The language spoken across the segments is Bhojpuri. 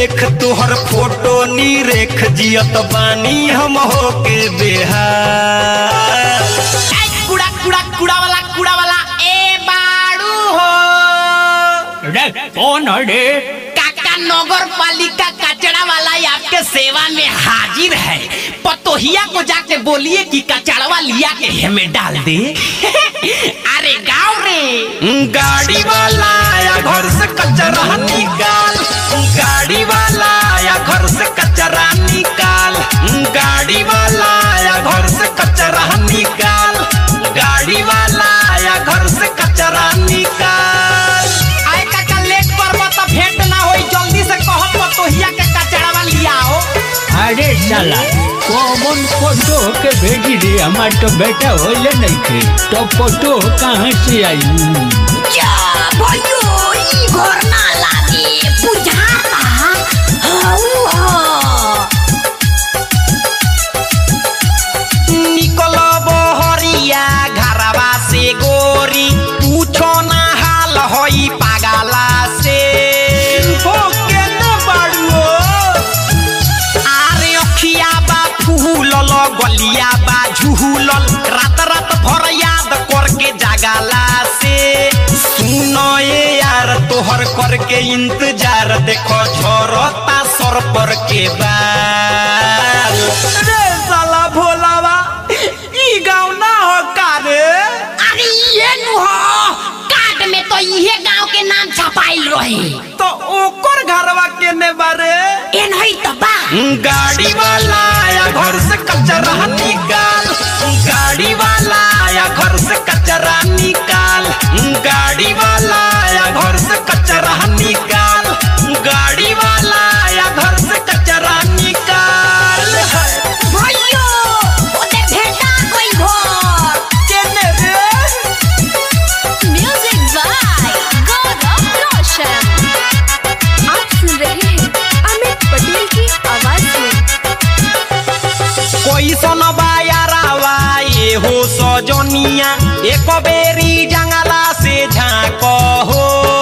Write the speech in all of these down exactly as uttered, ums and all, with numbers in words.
देख तुहर फोटो नी रेख जियत बानी हम हो के बेहाल। कूड़ा कूड़ा कूड़ा वाला कूड़ा वाला ए बाड़ू हो रे कौन है रे? काका नगर पालिका कचरा वाला आपके सेवा में हाजिर है। पतोहिया को जाके बोलिए कि कचड़वा लिया के हमें डाल दे। अरे गाँव रे गाड़ी वाला आया घर से कचरा निकाल, गाड़ी वाला आया घर से कचरा निकाल, गाड़ी वाला आया घर से कचरा निकाल, गाड़ी वाला आया घर से कचरा निकाल। आए काका लेट पर मत भेंट ना होई, जल्दी से कहो पतोहिया के कचड़वा लिया हो। अरे साला कौन फोटो के भेजी रे? हमार तो बेटा होले नहीं थे तो फोटो कहाँ से आई? क्या भयो ई घर ना लागे बुझाता हाउ हो। निकल बहरिया घरवा से गोरी, पूछो ना हाल होई पागला से। हो के न बाड़ुओ आरे अखिया बा फूलल गलिया बा झूलल, रात रात भर याद करके जागला से। सुनो ये यार तोहर करके इंतजार, देखो झरता सर पर के बाल। रे साला भोलावा ई गाँव ना हो का रे? अरे ये नु हो कार्ड में तो ये गांव के नाम छपाइल रहे तो ओकर घरवा के ने बारे ए नहीं तो बा। गाड़ी वाला आया घर से कचरा निकाल, गाड़ी वाला आया घर से कचरा निकाल, गाड़ी वाला आया घर से कचरा निकाल, गाड़ी वाला आया घर से कचरा निकाल। भयो ओते भेटा कोई घर केने रे? Music by Gaurav Roshan. आप सुन रहे हैं अमित पटेल की आवाज में। कोई सुनबा यारावा ये हो सजनिया, एक बेरी जंगला से झाँको हो।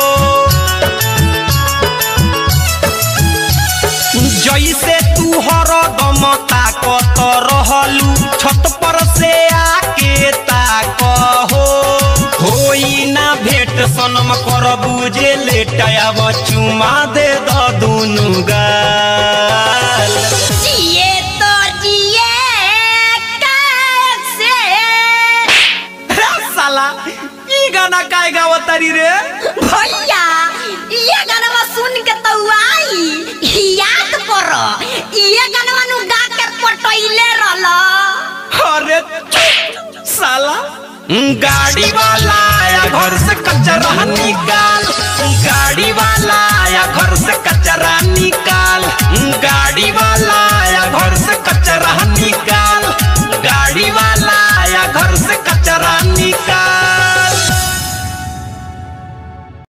जैसे तू हरदम ताकत रहलू, छत पर से आके ताको हो। होई ना भेट सनम करबू जे लेटायब, चुमा दे द दुनु गाल। जिए तो जिए कैसे। साला ई गाना काय गावतारी रे? भैया ये गाना सुन के तो आई याद करो, ये गाना नु गा के पटैले रहलो। अरे साला गाड़ी वाला आया घर से कचरा निकाल, गाड़ी वाला आया घर से कचरा निकाल, गाड़ी वाला आया घर से कचरा